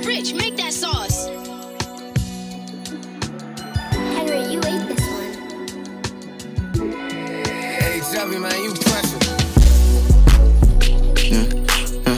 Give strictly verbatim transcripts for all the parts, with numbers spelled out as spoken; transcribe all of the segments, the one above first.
Rich, make that sauce. Henry, you ate this one. Hey, Xavier, man, you pressure. Yeah, yeah.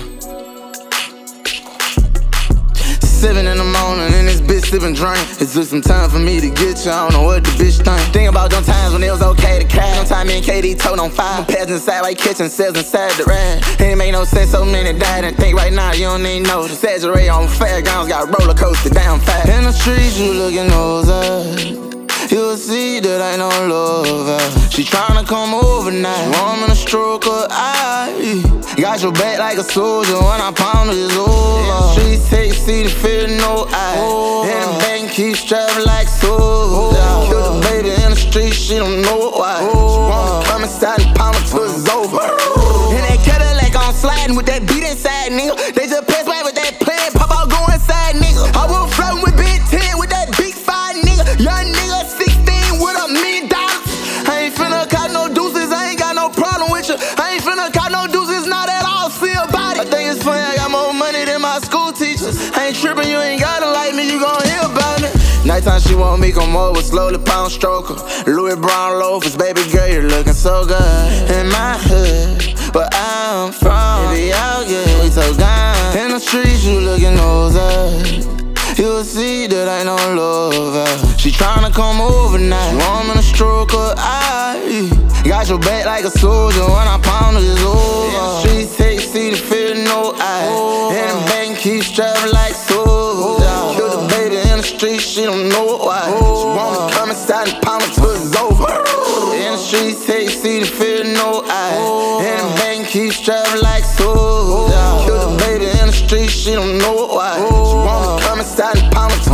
Seven in the morning and this bitch sippin' drink. It took some time for me to get you, I don't know what the bitch think. Think about them times when it was okay to crash. Them time me and K D told on fire. Pads inside like kitchen sales inside the rag. It ain't make no sense, so many died and think right now you don't even know. Exaggerate on fairgrounds, got roller coaster down fast. In the streets you looking over. You'll see that I no lover. She tryna come over now. She want me to stroke her eye. Got your back like a soldier when I pound it, it's over. Streets take see the fear, no eye. And the bank keep strapped like soldier. Kill the baby in the street, she don't know why. She want me come inside and pound it till it's over. And that Cadillac on sliding with that beat inside, nigga. They just pass by with that plan, pop out, go inside, nigga. I was floating with Big Ten with that big five, nigga. Young nigga sixteen with a million dollars. I ain't finna cop no deuces, I ain't got no problem with you. I ain't finna cop no deuces, not at all, see about it. I think it's funny, I got more money than my school teachers. I ain't tripping, you ain't gotta like me, you gon' hear about it. Nighttime she want me come over, slowly pound stroke her. Louis Brown loafers, baby girl, you're looking so good. In my hood, where I'm from, baby, out here, we so gone. In the streets, you looking over. You'll see that I no lover. She tryna come over now. She want me to stroke her eye. Got your back like a soldier when I pound it, it's over. Yeah, streets take see the fear, no eye. And the bank keep strapped like soldier. Kill the baby in the street, she don't know why. She want me come inside and pound it till it's over. In the streets take see the fear, no eye. And the bank keep strapped like soldier. Kill the baby in the street, she don't know why. She want me come inside and pound it